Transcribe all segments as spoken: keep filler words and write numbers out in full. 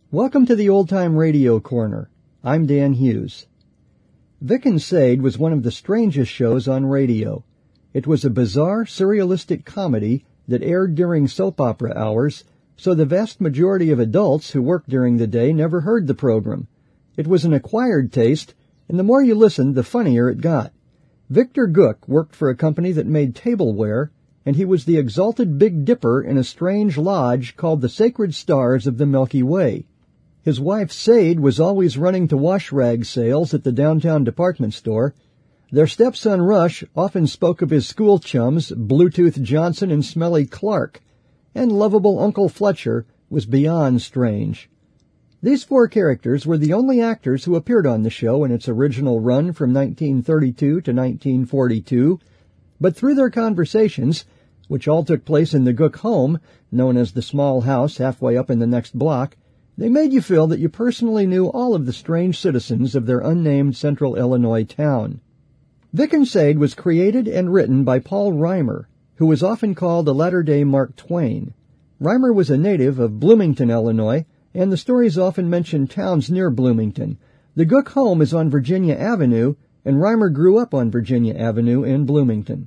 Welcome to the Old Time Radio Corner. I'm Dan Hughes. Vic and Sade was one of the strangest shows on radio. It was a bizarre, surrealistic comedy that aired during soap opera hours, so the vast majority of adults who worked during the day never heard the program. It was an acquired taste, and the more you listened, the funnier it got. Victor Gook worked for a company that made tableware, and he was the exalted Big Dipper in a strange lodge called the Sacred Stars of the Milky Way. His wife, Sade, was always running to wash rag sales at the downtown department store. Their stepson, Rush, often spoke of his school chums, Bluetooth Johnson and Smelly Clark, and lovable Uncle Fletcher was beyond strange. These four characters were the only actors who appeared on the show in its original run from nineteen thirty-two to nineteen forty-two, but through their conversations, which all took place in the Gook home, known as the small house halfway up in the next block, they made you feel that you personally knew all of the strange citizens of their unnamed central Illinois town. Vic and Sade was created and written by Paul Reimer, who was often called a latter-day Mark Twain. Reimer was a native of Bloomington, Illinois, and the stories often mention towns near Bloomington. The Gook home is on Virginia Avenue, and Reimer grew up on Virginia Avenue in Bloomington.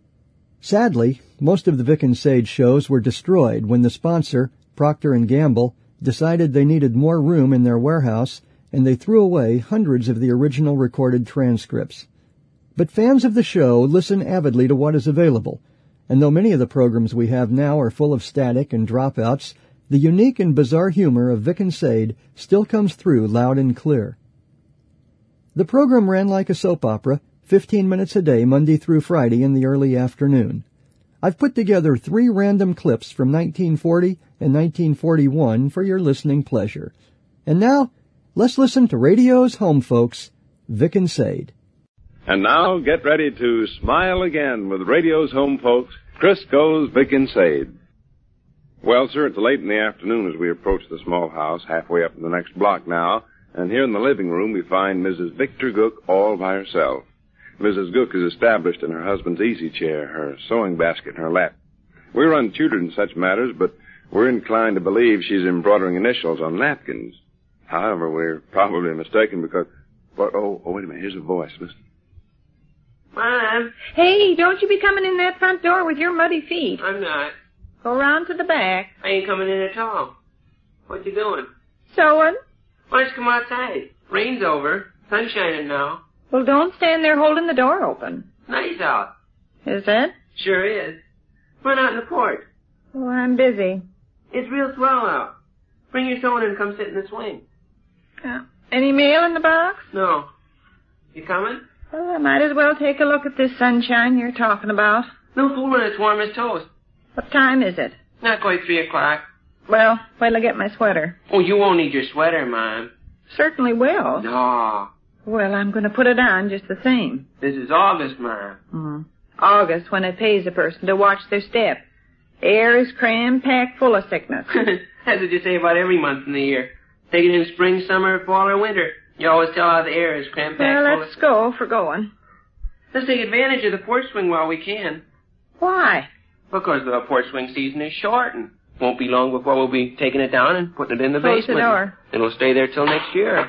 Sadly, most of the Vic and Sade shows were destroyed when the sponsor, Procter and Gamble, decided they needed more room in their warehouse, and they threw away hundreds of the original recorded transcripts. But fans of the show listen avidly to what is available, and though many of the programs we have now are full of static and dropouts, the unique and bizarre humor of Vic and Sade still comes through loud and clear. The program ran like a soap opera, fifteen minutes a day, Monday through Friday in the early afternoon. I've put together three random clips from nineteen forty and nineteen forty-one for your listening pleasure. And now, let's listen to radio's home folks, Vic and Sade. And now, get ready to smile again with radio's home folks, Crisco's Vic and Sade. Well, sir, it's late in the afternoon as we approach the small house, halfway up the next block now, and here in the living room we find Missus Victor Gook all by herself. Missus Gook is established in her husband's easy chair, her sewing basket in her lap. We're untutored in such matters, but we're inclined to believe she's embroidering initials on napkins. However, we're probably mistaken because... But, oh, oh, wait a minute, here's a voice. Listen. Mom. Hey, don't you be coming in that front door with your muddy feet. I'm not. Go round to the back. I ain't coming in at all. What you doing? Sewing. Why don't you come outside? Rain's over. Sun's shining now. Well, don't stand there holding the door open. Nice out. Is it? Sure is. Run out in the porch. Oh, I'm busy. It's real swell out. Bring your sewing and come sit in the swing. Uh, any mail in the box? No. You coming? Well, I might as well take a look at this sunshine you're talking about. No fooling, it's warm as toast. What time is it? Not quite three o'clock. Well, wait till I get my sweater. Oh, you won't need your sweater, Mom. Certainly will. No. Well, I'm going to put it on just the same. This is August, Mom. Mm. August, when it pays a person to watch their step. Air is cram-packed full of sickness. That's what you say about every month in the year. Take it in spring, summer, fall, or winter. You always tell how the air is cram-packed well, full of... let's go for going. Let's take advantage of the porch swing while we can. Why? Because the porch swing season is short, and won't be long before we'll be taking it down and putting it in the Close basement. the door. It'll stay there till next year.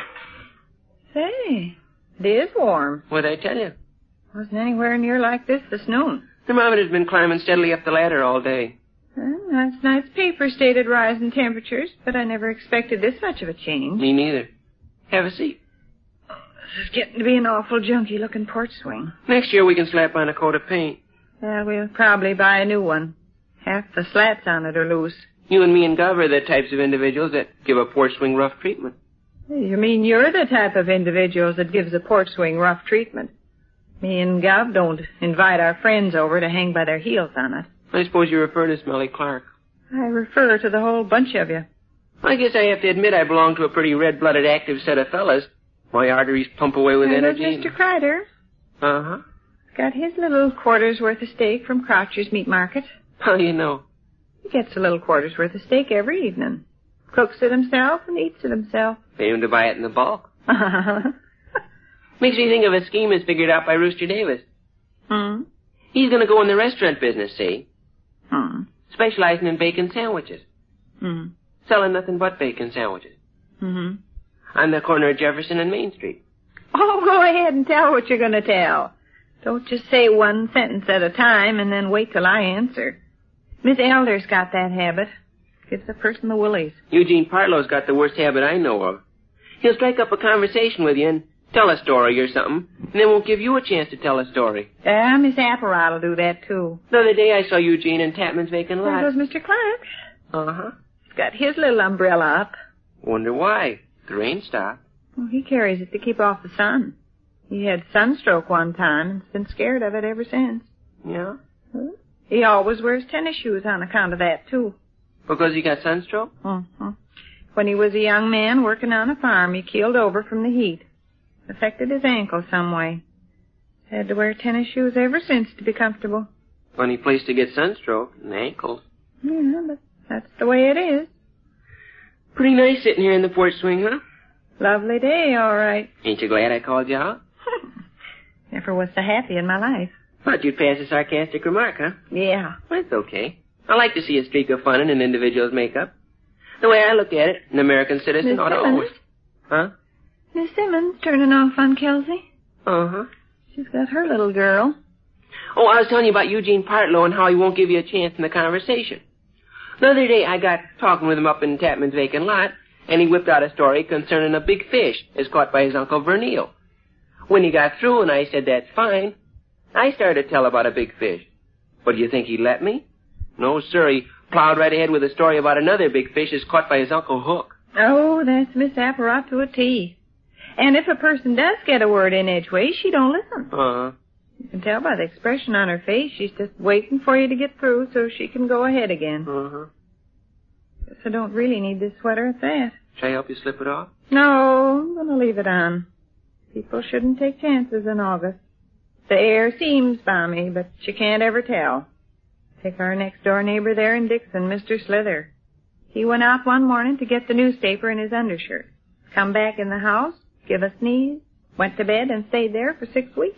Say, it is warm. What'd I tell you? Wasn't anywhere near like this this noon. The thermometer's been climbing steadily up the ladder all day. Well, last night's paper stated rising temperatures, but I never expected this much of a change. Me neither. Have a seat. This is getting to be an awful junky-looking porch swing. Next year we can slap on a coat of paint. Well, we'll probably buy a new one. Half the slats on it are loose. You and me and Gov are the types of individuals that give a porch swing rough treatment. You mean you're the type of individuals that gives a porch swing rough treatment? Me and Gov don't invite our friends over to hang by their heels on it. I suppose you refer to Smelly Clark. I refer to the whole bunch of you. I guess I have to admit I belong to a pretty red-blooded, active set of fellas. My arteries pump away with There goes energy. Mister Kreider. Uh-huh. Got his little quarter's worth of steak from Croucher's Meat Market. How do you know? He gets a little quarter's worth of steak every evening. Cooks it himself and eats it himself. Pay him to buy it in the bulk. Makes me think of a scheme that's figured out by Rooster Davis. Hmm? He's going to go in the restaurant business, see? Hmm. Specializing in bacon sandwiches. Hmm. Selling nothing but bacon sandwiches. Mm-hmm. On the corner of Jefferson and Main Street. Oh, go ahead and tell what you're going to tell. Don't just say one sentence at a time and then wait till I answer. Miss Elder's got that habit. Gives a person the willies. Eugene Partlow's got the worst habit I know of. He'll strike up a conversation with you and tell a story or something, and then won't give you a chance to tell a story. Ah, uh, Miss Apparat will do that, too. The other day I saw Eugene in Tapman's vacant lot. There goes Mister Clark. Uh-huh. He's got his little umbrella up. Wonder why. The rain stopped. Well, he carries it to keep off the sun. He had sunstroke one time and's been scared of it ever since. Yeah? Huh? He always wears tennis shoes on account of that, too. Because he got sunstroke? Uh-huh. When he was a young man working on a farm, he keeled over from the heat. Affected his ankle some way. Had to wear tennis shoes ever since to be comfortable. Funny place to get sunstroke, and ankles. Yeah, but that's the way it is. Pretty nice sitting here in the porch swing, huh? Lovely day, all right. Ain't you glad I called you out? Never was so happy in my life. Thought you'd pass a sarcastic remark, huh? Yeah. Well, it's okay. I like to see a streak of fun in an individual's makeup. The way I look at it, an American citizen Miss ought to Simmons? always... Huh? Miss Simmons turning off on Kelsey. Uh-huh. She's got her little girl. Oh, I was telling you about Eugene Partlow and how he won't give you a chance in the conversation. The other day I got talking with him up in Tapman's vacant lot, and he whipped out a story concerning a big fish as caught by his Uncle Vernil. When he got through and I said, that's fine, I started to tell about a big fish. But do you think he'd let me? No, sir. He plowed right ahead with a story about another big fish as caught by his Uncle Hook. Oh, that's Miss Apparat to a T. And if a person does get a word in edgeways, she don't listen. Uh-huh. You can tell by the expression on her face she's just waiting for you to get through so she can go ahead again. Uh-huh. Guess I don't really need this sweater at that. Shall I help you slip it off? No, I'm going to leave it on. People shouldn't take chances in August. The air seems balmy, but you can't ever tell. Take our next-door neighbor there in Dixon, Mister Slither. He went out one morning to get the newspaper in his undershirt. Come back in the house, give a sneeze, went to bed, and stayed there for six weeks.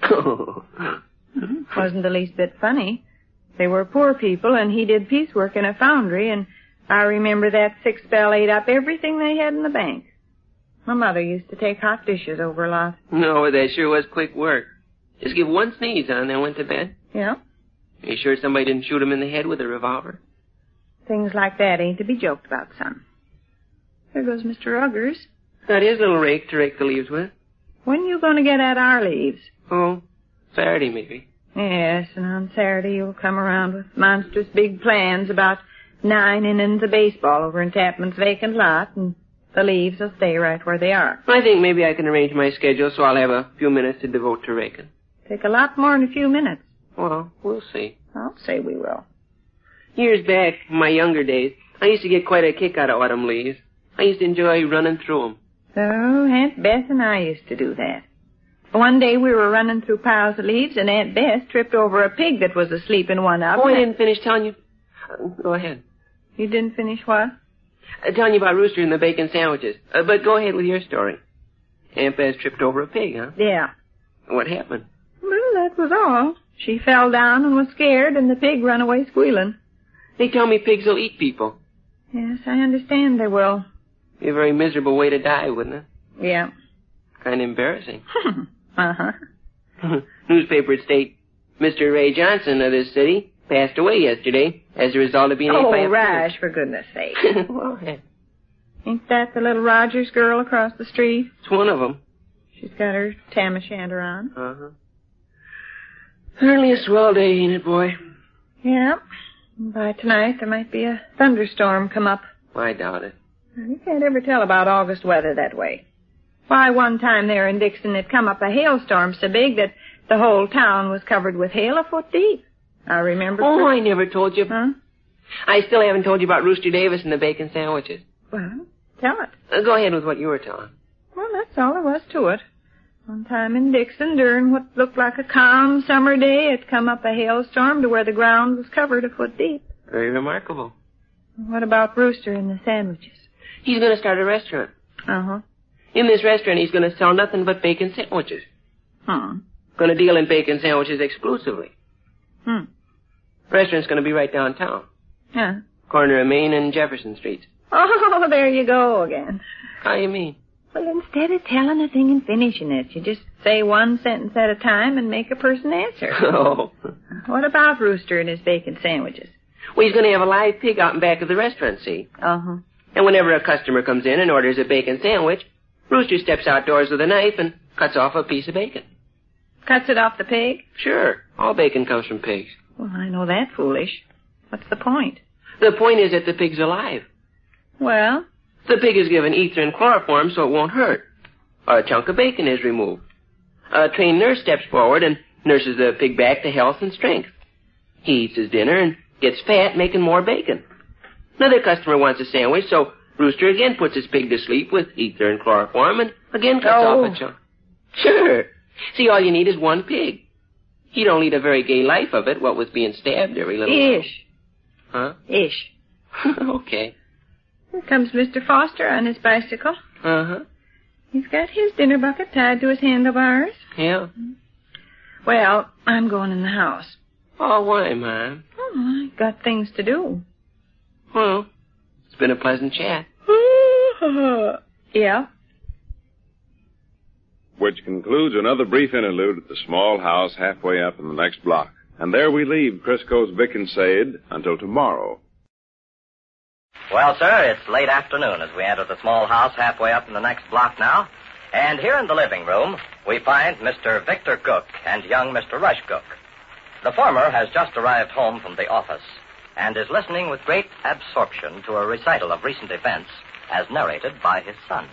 Wasn't the least bit funny. They were poor people, and he did piecework in a foundry, and I remember that sick spell ate up everything they had in the bank. My mother used to take hot dishes over a lot. No, that sure was quick work. Just give one sneeze on and then went to bed. Yeah. Are you sure somebody didn't shoot him in the head with a revolver? Things like that ain't to be joked about, son. There goes Mister Ruggers. Got his little rake to rake the leaves with. When you going to get at our leaves? Oh, Saturday maybe. Yes, and on Saturday you'll come around with monstrous big plans about nine innings of baseball over in Tapman's vacant lot, and the leaves will stay right where they are. I think maybe I can arrange my schedule so I'll have a few minutes to devote to raking. Take a lot more than a few minutes. Well, we'll see. I'll say we will. Years back, in my younger days, I used to get quite a kick out of autumn leaves. I used to enjoy running through them. So, Aunt Bess and I used to do that. One day we were running through piles of leaves, and Aunt Bess tripped over a pig that was asleep in one of them. Oh, I didn't finish telling you. Uh, go ahead. You didn't finish what? Uh, telling you about Rooster and the bacon sandwiches. Uh, but go ahead with your story. Aunt Bess tripped over a pig, huh? Yeah. What happened? Well, that was all. She fell down and was scared, and the pig ran away squealing. They tell me pigs will eat people. Yes, I understand they will. Be a very miserable way to die, wouldn't it? Yeah. Kind of embarrassing. Uh-huh. Newspaper state Mister Ray Johnson of this city passed away yesterday as a result of being ate oh, by a Raj, for goodness sake. Well, ain't that the little Rogers girl across the street? It's one of them. She's got her tam o' shanter on. Uh-huh. Certainly a swell day, ain't it, boy? Yeah. By tonight, there might be a thunderstorm come up. I doubt it. You can't ever tell about August weather that way. Why, one time there in Dixon, it come up a hailstorm so big that the whole town was covered with hail a foot deep. I remember... Oh, for... I never told you. Huh? I still haven't told you about Rooster Davis and the bacon sandwiches. Well, tell it. Uh, go ahead with what you were telling. Well, that's all there was to it. One time in Dixon, during what looked like a calm summer day, it come up a hailstorm to where the ground was covered a foot deep. Very remarkable. What about Rooster and the sandwiches? He's going to start a restaurant. Uh-huh. In this restaurant, he's going to sell nothing but bacon sandwiches. Hmm. Going to deal in bacon sandwiches exclusively. Hmm. Restaurant's going to be right downtown. Yeah. Corner of Main and Jefferson Streets. Oh, there you go again. How you mean? Well, instead of telling a thing and finishing it, you just say one sentence at a time and make a person answer. Oh. What about Rooster and his bacon sandwiches? Well, he's going to have a live pig out in back of the restaurant, see? Uh-huh. And whenever a customer comes in and orders a bacon sandwich, Rooster steps outdoors with a knife and cuts off a piece of bacon. Cuts it off the pig? Sure. All bacon comes from pigs. Well, I know that's foolish. What's the point? The point is that the pig's alive. Well? The pig is given ether and chloroform so it won't hurt. A chunk of bacon is removed. A trained nurse steps forward and nurses the pig back to health and strength. He eats his dinner and gets fat, making more bacon. Another customer wants a sandwich, so Rooster again puts his pig to sleep with ether and chloroform and again cuts Oh. off a chunk. Sure. See, all you need is one pig. He don't lead a very gay life of it, what with being stabbed every little while. Ish. Huh? Ish. Okay. Here comes Mister Foster on his bicycle. Uh-huh. He's got his dinner bucket tied to his handlebars. Yeah. Well, I'm going in the house. Oh, why, Mom? Oh, I got things to do. Well, it's been a pleasant chat. Yeah. Which concludes another brief interlude at the small house halfway up in the next block. And there we leave Crisco's Vic and Sade until tomorrow. Well, sir, it's late afternoon as we enter the small house halfway up in the next block now. And here in the living room, we find Mister Victor Cook and young Mister Rush Cook. The former has just arrived home from the office and is listening with great absorption to a recital of recent events as narrated by his son.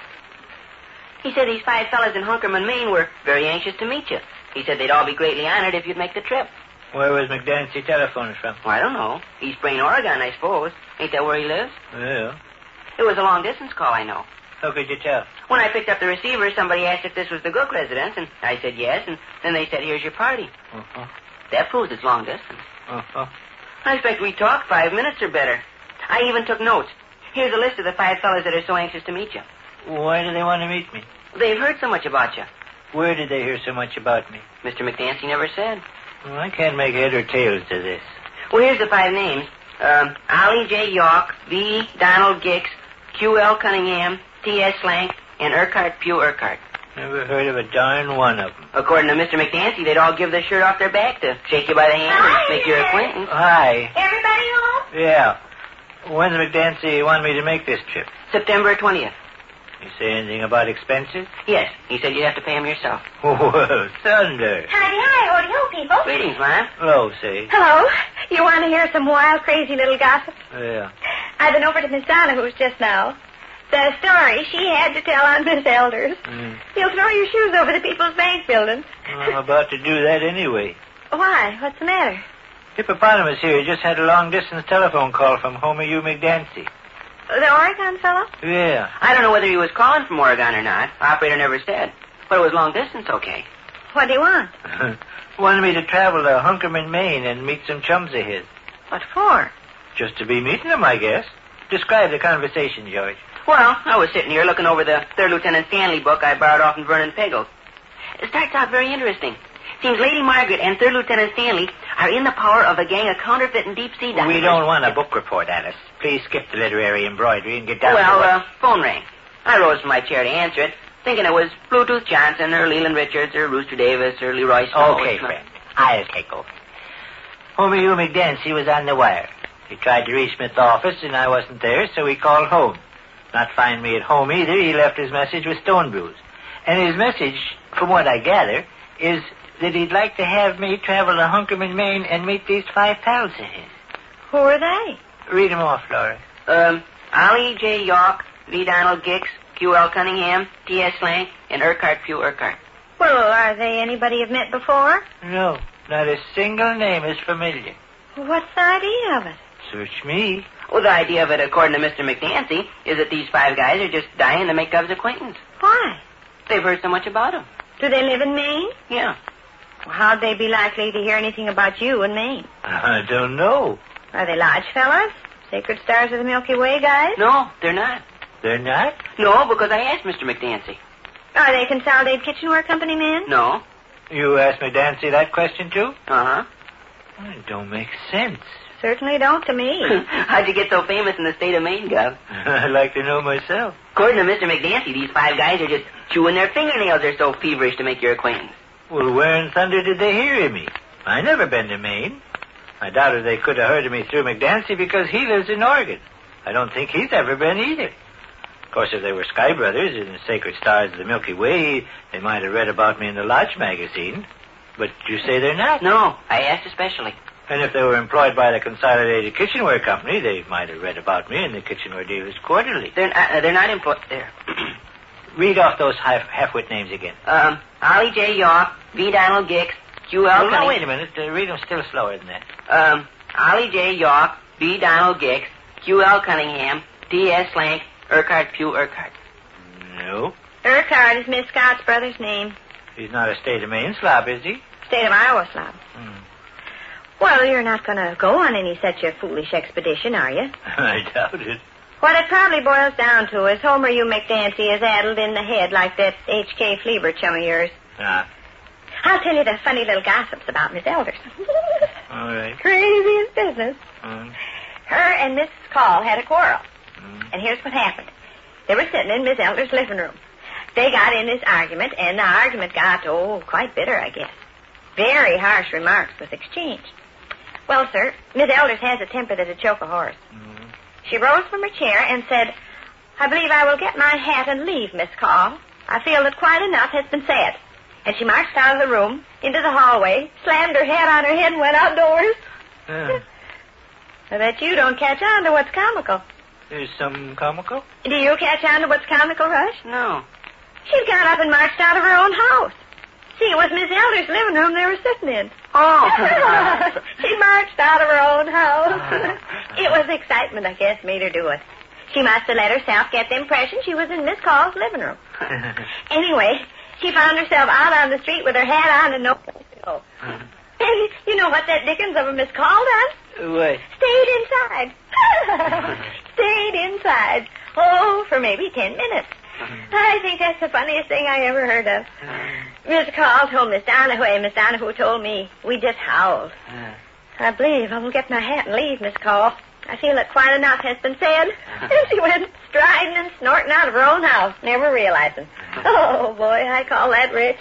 He said these five fellas in Hunkerman, Maine were very anxious to meet you. He said they'd all be greatly honored if you'd make the trip. Where was McDancy telephoning from? Well, I don't know. East Brain, Oregon, I suppose. Ain't that where he lives? Well, It was a long-distance call, I know. how could you tell? When I picked up the receiver, somebody asked if this was the Gook residence, and I said yes, and then they said, here's your party. Uh-huh. That proves it's long distance. Uh-huh. I expect we talked five minutes or better. I even took notes. Here's a list of the five fellas that are so anxious to meet you. Why do they want to meet me? They've heard so much about you. Where did they hear so much about me? Mister McDancy never said. Well, I can't make head or tails to this. Well, here's the five names. Um, Ollie J. York, V. Donald Gix, Q L. Cunningham, T S. Slank, and Urquhart Pugh Urquhart. Never heard of a darn one of them. According to Mister McDancy, they'd all give their shirt off their back to shake you by the hand Hi and make your there. acquaintance. Hi. Everybody home? Yeah. When's McDancy want me to make this trip? September twentieth. You say anything about expenses? Yes, he said you'd have to pay him yourself. Well, thunder. Howdy, hi, howdy, ho, people. Greetings, Mom. Hello, say. Hello. You want to hear some wild, crazy little gossip? Yeah. I've been over to Miss Donahue's just now. The story she had to tell on Miss Elders. Mm. You'll throw your shoes over the People's Bank building. Well, I'm about to do that anyway. Why? What's the matter? Hippopotamus here just had a long-distance telephone call from Homer U. McDancy. The Oregon fellow? Yeah. I don't know whether he was calling from Oregon or not. Operator never said. But it was long distance, okay. What do you want? Wanted me to travel to Hunkerman, Maine and meet some chums of his. What for? Just to be meeting them, I guess. Describe the conversation, George. Well, I was sitting here looking over the Third Lieutenant Stanley book I borrowed off from Vernon Piggles. It starts out very interesting. Seems Lady Margaret and Third Lieutenant Stanley are in the power of a gang of counterfeit and deep-sea divers. We don't want a book report, Alice. Please skip the literary embroidery and get down Well, to what... uh, phone rang. I rose from my chair to answer it, thinking it was Bluetooth Johnson or Leland Richards or Rooster Davis or Leroy Snow. Okay, friend. I'll take over. Homer U. McDancy was on the wire. He tried to reach me at the office, and I wasn't there, so he called home. Not finding me at home either, he left his message with Stone Bruise. And his message, from what I gather, is that he'd like to have me travel to Hunkerman, Maine, and meet these five pals of his. Who are they? Read them off, Laura. Um, Ollie J. York, V. Donald Gix, Q L. Cunningham, T S. Slank, and Urquhart Pugh Urquhart. Well, are they anybody you've met before? No, not a single name is familiar. What's the idea of it? Search me. Well, the idea of it, according to Mister McDancy, is that these five guys are just dying to make Gov's acquaintance. Why? They've heard so much about him. Do they live in Maine? Yeah. Well, how'd they be likely to hear anything about you in Maine? I don't know. Are they lodge fellas? Sacred Stars of the Milky Way guys? No, they're not. They're not? No, because I asked Mister McDancy. Are they Consolidated Kitchenware Company men? No. You asked McDancy that question, too? Uh-huh. Well, it don't make sense. Certainly don't to me. How'd you get so famous in the state of Maine, Gov? I'd like to know myself. According to Mister McDancy, these five guys are just chewing their fingernails. They're so feverish to make your acquaintance. Well, where in thunder did they hear of me? I never been to Maine. I doubted they could have heard of me through McDancy because he lives in Oregon. I don't think he's ever been either. Of course, if they were Sky Brothers in the Sacred Stars of the Milky Way, they might have read about me in the Lodge magazine. But you say they're not? No, I asked especially. And if they were employed by the Consolidated Kitchenware Company, they might have read about me in the Kitchenware Dealers Quarterly. They're not, uh, they're not employed. There. Read off those half, half-wit names again. Um, Ollie J. York, V. Donald Gix, Q. L. Oh, no, Cunningham. wait a minute. Uh, read them still slower than that. Um, Ollie J. York, V. Donald Gix, Q. L. Cunningham, T. S. Slank, Urquhart Pugh Urquhart. No. Urquhart is Miss Scott's brother's name. He's not a state of Maine slob, is he? State of Iowa slob. Hmm. Well, you're not going to go on any such a foolish expedition, are you? I doubt it. What it probably boils down to is Homer U. McDancy is addled in the head like that H K. Fleber chum of yours. Ah. I'll tell you the funny little gossips about Miss Elders. All right. Craziest business. Mm. Her and Missus Call had a quarrel. Mm. And here's what happened. They were sitting in Miss Elders' living room. They got in this argument, and the argument got, oh, quite bitter, I guess. Very harsh remarks was exchanged. Well, sir, Miss Elders has a temper that'd choke a horse. Mm. She rose from her chair and said, I believe I will get my hat and leave, Miss Call. I feel that quite enough has been said. And she marched out of the room, into the hallway, slammed her hat on her head, and went outdoors. Uh, I bet you don't catch on to what's comical. there's some comical? Do you catch on to what's comical, Rush? No. She got up and marched out of her own house. See, it was Miss Elder's living room they were sitting in. Oh. She marched out of her own house. It was excitement, I guess, made her do it. She must have let herself get the impression she was in Miss Call's living room. Anyway, she found herself out on the street with her hat on and no place to go. And you know what that dickens of a Miss Call does? What? Stayed inside. Stayed inside. Oh, for maybe ten minutes. I think that's the funniest thing I ever heard of. Miss Call told Miss Donahue, and Miss Donahue told me. We just howled. I believe I will get my hat and leave, Miss Call. I feel that quite enough has been said. And she went striding and snorting out of her own house, never realizing. Oh, boy, I call that rich.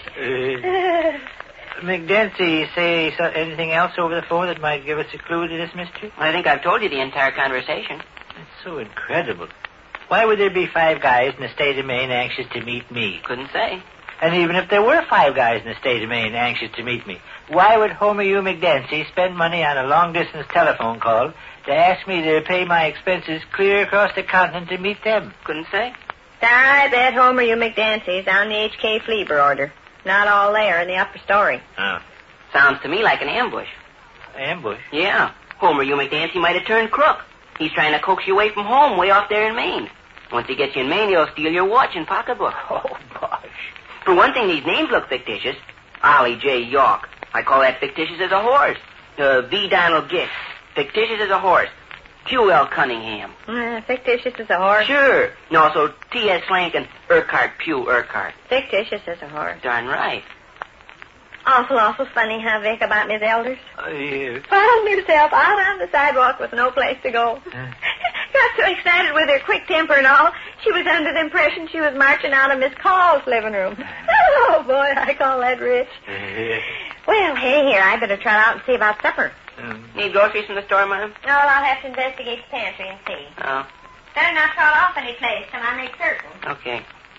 Uh, McDancy, say so, anything else over the phone that might give us a clue to this mystery? I think I've told you the entire conversation. That's so incredible. Why would there be five guys in the state of Maine anxious to meet me? Couldn't say. And even if there were five guys in the state of Maine anxious to meet me, why would Homer U. McDancy spend money on a long-distance telephone call to ask me to pay my expenses clear across the continent to meet them? Couldn't say. I bet Homer U. McDancy's on the H K. Fleber order. Not all there in the upper story. Oh. Sounds to me like an ambush. Ambush? Yeah. Homer U. McDancy might have turned crook. He's trying to coax you away from home way off there in Maine. Once he gets you in Maine, he'll steal your watch and pocketbook. Oh, gosh. For one thing, these names look fictitious. Ollie J. York. I call that fictitious as a horse. Uh, V. Donald Gix. Fictitious as a horse. Q. L. Cunningham. Uh, fictitious as a horse. Sure. And also T. S. Slank and Urquhart Pugh Urquhart. Fictitious as a horse. Darn right. Awful, awful funny, huh, Vic, about Miss Elders? Oh, yeah. Found herself out on the sidewalk with no place to go. Huh? Got so excited with her quick temper and all, she was under the impression she was marching out of Miss Call's living room. Oh, boy, I call that rich. Well, hey, here, I better trot out and see about supper. Um, Need groceries from the store, Mom? No, I'll have to investigate the pantry and see. Oh, Better not trot off any place till I make certain. okay.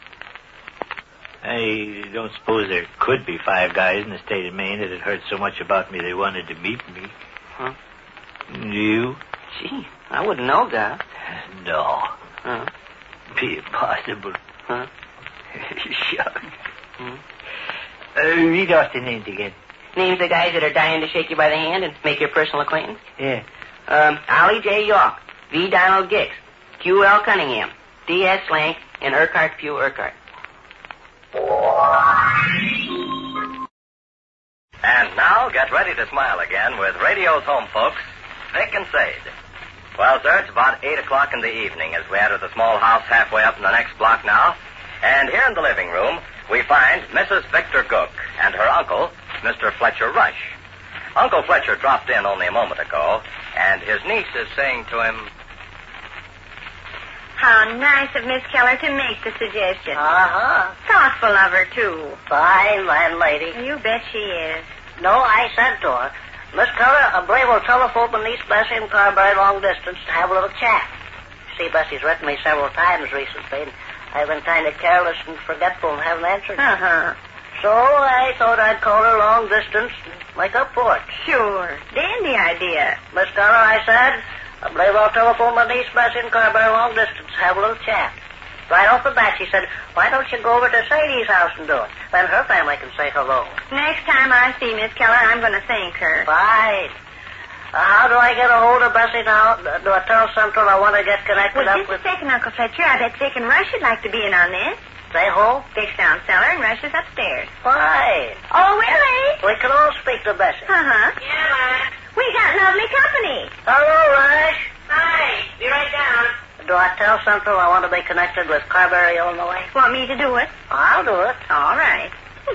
I don't suppose there could be five guys in the state of Maine that had heard so much about me they wanted to meet me. Huh? You? Gee, I wouldn't know, Guy. No. Huh? Be impossible. Huh? Shucks. Hmm? Uh, read off the names again. Names of guys that are dying to shake you by the hand and make your personal acquaintance? Yeah. Um, Ollie J. York, V. Donald Gix, Q. L. Cunningham, D. S. Slank, and Urquhart Pugh Urquhart. And now get ready to smile again with radio's home folks, Vic and Sade. Well, sir, it's about eight o'clock in the evening as we enter the small house halfway up in the next block now. And here in the living room, we find Missus Victor Gook and her uncle, Mister Fletcher Rush. Uncle Fletcher dropped in only a moment ago, And his niece is saying to him, How nice of Miss Keller to make the suggestion. Uh-huh. Thoughtful of her, too. Fine landlady. You bet she is. No, I said to her, Miss Keller, I believe we'll telephone my niece Bessie in Carberry long distance to have a little chat. See, Bessie's written me several times recently, and I've been kind of careless and forgetful and haven't answered. Uh-huh. So I thought I'd call her long distance and make up for it. Sure. Dandy idea. Miss Keller, I said, I believe I'll telephone my niece Bessie in Carberry long distance to have a little chat. Right off the bat, she said, why don't you go over to Sadie's house and do it? Then her family can say hello. Next time I see Miss Keller, I'm going to thank her. Fine. Uh, how do I get a hold of Bessie now? Do I tell Central I want to get connected Well, up just with... a second, Uncle Fletcher. I bet Vic and Rush would like to be in on this. Say who? Vic's down cellar and Rush is upstairs. Fine. Oh, Willie. We can all speak to Bessie. Uh-huh. Yeah, Ma. We got lovely company. Hello, Rush. Hi. Be right down. Do I tell Central I want to be connected with Carberry, Illinois? Want me to do it? I'll do it. All right.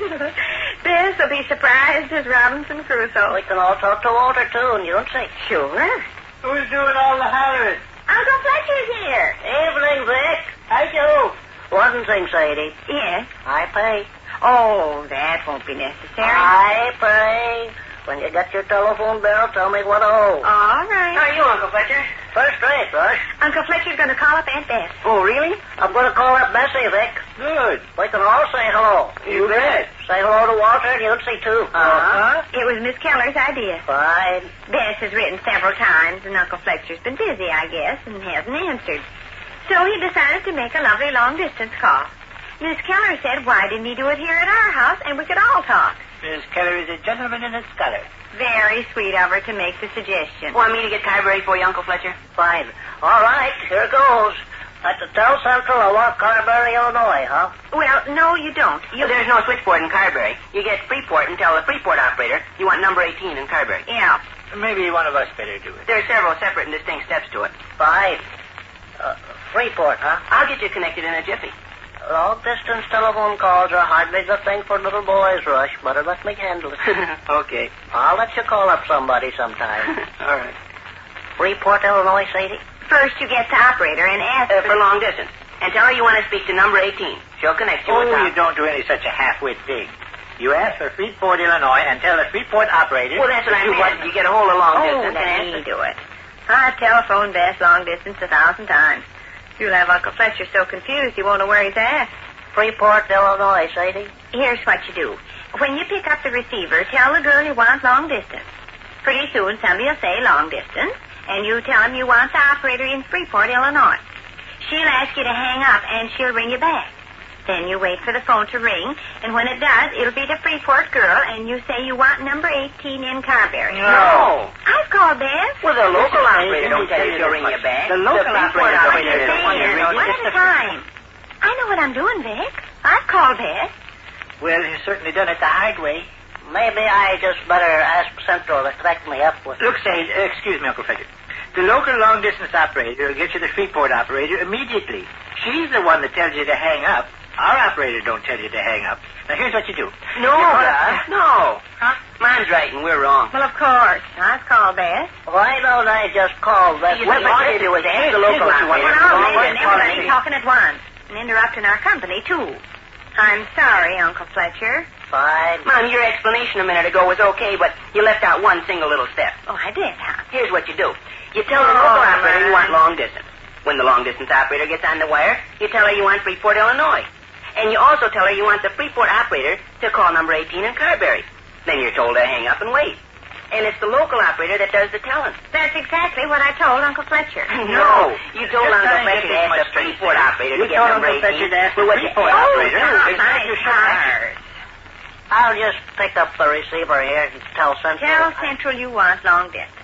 Bess will be surprised as Robinson Crusoe. We can all talk to Walter, too, and you'll see. Sure. Who's doing all the hollering? Uncle Fletcher's here. Evening, Vic. I do. One thing, Sadie. Yes. I pay. Oh, that won't be necessary. I pay. When you get your telephone bill, tell me what I owe. All right. How are you, Uncle Fletcher? First rate, Rush. Uncle Fletcher's going to call up Aunt Bess. Oh, really? I'm going to call up Bessie, Vic. Good. We can all say hello. You bet. Say hello to Walter, and you'll see, too. Uh-huh. It was Miss Keller's idea. Fine. Bess has written several times, and Uncle Fletcher's been busy, I guess, and hasn't answered. So he decided to make a lovely long-distance call. Miss Keller said, why didn't he do it here at our house, and we could all talk? Miss Keller is a gentleman and a scholar. Very sweet of her to make the suggestion. Want me to get Carberry for you, Uncle Fletcher? Fine. All right, here goes. I have to tell Central I want Carberry, Illinois, huh? Well, no, you don't. You... There's no switchboard in Carberry. You get Freeport and tell the Freeport operator you want number eighteen in Carberry. Yeah. Maybe one of us better do it. There are several separate and distinct steps to it. Fine. Uh, Freeport, huh? I'll get you connected in a jiffy. Long-distance telephone calls are hardly the thing for little boys, Rush. Better let me handle it. Okay. I'll let you call up somebody sometime. All right. Freeport, Illinois, Sadie? First you get the operator and ask Uh, for long distance. And tell her you want to speak to number eighteen. She'll connect you Oh, with Tom. you don't do any such a half-wit thing. You ask for Freeport, Illinois, and tell the Freeport operator... Well, that's what I you meant. want- You get a hold of long Oh, distance. let and me ask do it. I've telephoned Bess long distance a thousand times. You'll have Uncle Fletcher so confused he won't know where he's at. Freeport, Illinois, Sadie? Here's what you do. When you pick up the receiver, tell the girl you want long distance. Pretty soon somebody will say long distance, and you tell him you want the operator in Freeport, Illinois. She'll ask you to hang up, and she'll ring you back. Then you wait for the phone to ring, and when it does, it'll be the Freeport girl, and you say you want number eighteen in Carberry. No. I've called Bess. Well, the local operator don't tell you she'll ring you back. The local Freeport operator operator don't is the one tell who you. rings One you. at a time. I know what I'm doing, Vic. I've called Bess. Well, you've certainly done it the hard way. Maybe I just better ask Central to connect me up with... Look, say, uh, excuse me, Uncle Fletcher. The local long-distance operator will get you the Freeport operator immediately. She's the one that tells you to hang up. Our operator don't tell you to hang up. Now, here's what you do. No, You call uh, up- no. Huh? Mine's right and we're wrong. Well, of course. I've called Bess. Why don't I just call that... What you ought to do is ask the local Here's what you operator. Well, want. now, Well, listen, well, everybody well, talking at once and interrupting our company, too. I'm sorry, Uncle Fletcher. Fine. Mom, your explanation a minute ago was okay, but you left out one single little step. Oh, I did, huh? Here's what you do. You tell the Oh, local operator you man. want long distance. When the long distance operator gets on the wire, you tell her you want Freeport, Illinois. And you also tell her you want the Freeport operator to call number eighteen in Carberry. Then you're told to hang up and wait. And it's the local operator that does the telling. That's exactly what I told Uncle Fletcher. No, you told Just Uncle trying to Fletcher get to ask much the straight Freeport there. operator You to get told number Uncle eighteen. Fletcher to ask Well, the what you Freeport say? operator. Oh, It's my not your cars. I'll just pick up the receiver here and tell Central... Tell Central you want long distance.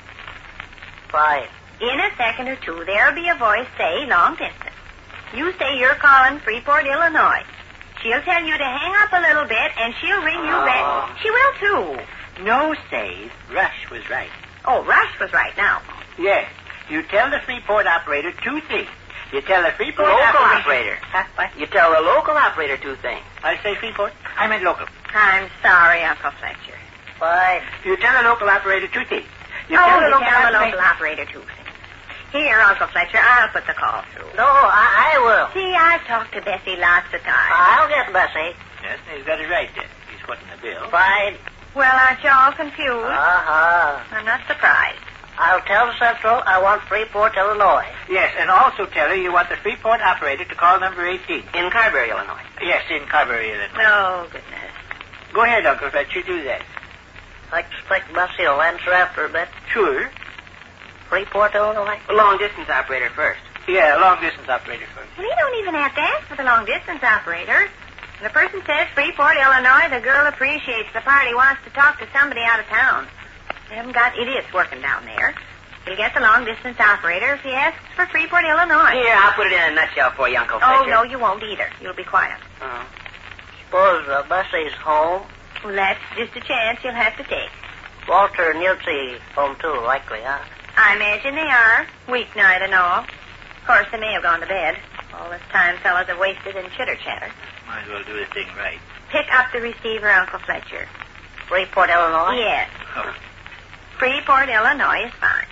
Fine. In a second or two, there'll be a voice say long distance. You say you're calling Freeport, Illinois. She'll tell you to hang up a little bit, and she'll ring you Oh. back. She will, too. No, Save. Rush was right. Oh, Rush was right now. Yes. You tell the Freeport operator two things. You tell the Freeport Local operator... operator. Huh? What? You tell the local operator two things. I say Freeport. I meant local. I'm sorry, Uncle Fletcher. Fine. You tell the local operator two things. You tell the local, tell the local operator, too. Here, Uncle Fletcher, I'll put the call through. No, I, I will. See, I've talked to Bessie lots of times. I'll get Bessie. Yes, he's got it right then. He's footing the bill. Fine. Well, aren't you all confused? Uh-huh. I'm not surprised. I'll tell Central I want Freeport, Illinois. Yes, and also tell her you want the Freeport operator to call number eighteen. In Carberry, Illinois. Yes, in Carberry, Illinois. Oh, goodness. Go ahead, Uncle Fletcher, do that. I expect Bessie will answer after a bit. Sure. Freeport, Illinois? Long-distance operator first. Yeah, long-distance operator first. Well, you don't even have to ask for the long-distance operator. When the person says Freeport, Illinois, the girl appreciates the party wants to talk to somebody out of town. They haven't got idiots working down there. He'll get the long-distance operator if he asks for Freeport, Illinois. Here, I'll put it in a nutshell for you, Uncle Oh, Fletcher. no, you won't either. You'll be quiet. Oh. Suppose uh, Bessie's home. Well, that's just a chance you'll have to take. Walter and Yultsy home, too, likely, huh? I imagine they are. Weeknight and all. Of course, they may have gone to bed. All this time fellas have wasted in chitter-chatter. Might as well do the thing right. Pick up the receiver, Uncle Fletcher. Freeport, Illinois? Yes. Oh. Freeport, Illinois is fine.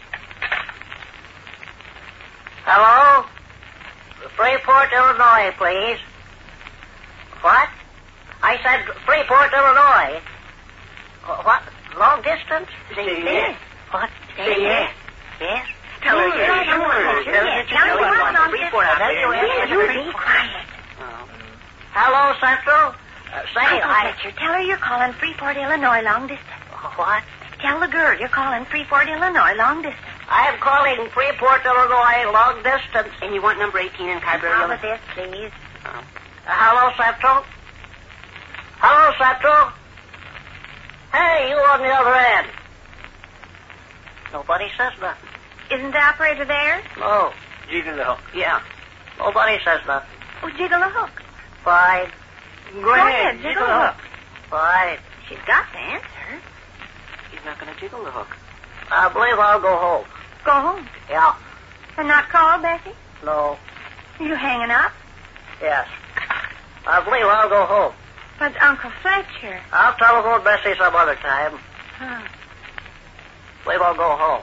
Hello? Freeport, Illinois, please. What? I said Freeport, Illinois. What? Long distance? Say yes. What? Say yes. Yes? Tell her Sure, yes. sure. Tell her yes. Tell her Tell her yes. yes. Freeport, I'll tell you Yes, yes. be quiet. Oh. Hello, Central? Uh, say, Uncle I... Fletcher, tell her you're calling Freeport, Illinois, long distance. What? Tell the girl you're calling Freeport, Illinois, long distance. I am calling Freeport, Illinois, long distance. And you want number eighteen in Carberry, How about Illinois? this, please? Oh. Uh, hello, Central? Hello, Central? Hey, you on the other end. Nobody says nothing. Isn't the operator there? No. Jiggle the hook. Yeah. Nobody says nothing. Oh, jiggle the hook. Fine. Go, Go ahead, jiggle the hook. Fine. She's got to answer. He's not going to jiggle the hook. I believe I'll go home. Go home. Yeah. And not call, Bessie? No. You hanging up? Yes. I believe I'll go home. But Uncle Fletcher. I'll telephone Bessie some other time. Oh. Believe I'll go home.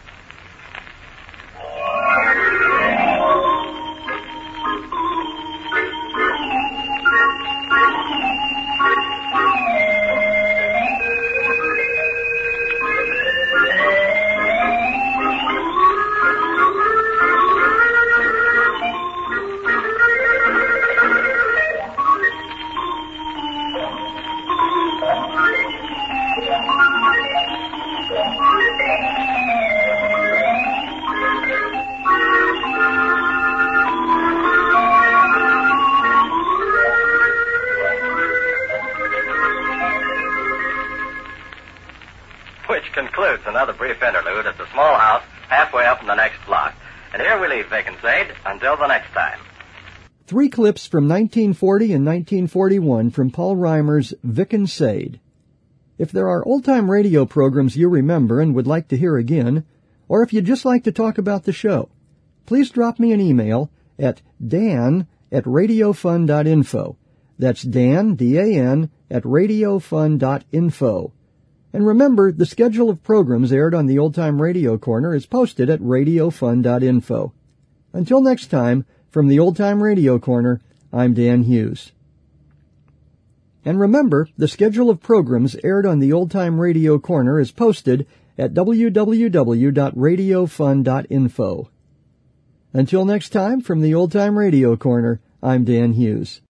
Which concludes another brief interlude at the small house halfway up in the next block. And here we leave Vic and Sade until the next time. Three clips from nineteen forty and nineteen forty-one from Paul Reimer's Vic and Sade. If there are old-time radio programs you remember and would like to hear again, or if you'd just like to talk about the show, please drop me an email at dan at radiofun dot info. That's Dan, D A N, at radiofun dot info. And remember, the schedule of programs aired on the Old Time Radio Corner is posted at radiofun dot info. Until next time, from the Old Time Radio Corner, I'm Dan Hughes. And remember, the schedule of programs aired on the Old Time Radio Corner is posted at w w w dot radiofun dot info. Until next time, from the Old Time Radio Corner, I'm Dan Hughes.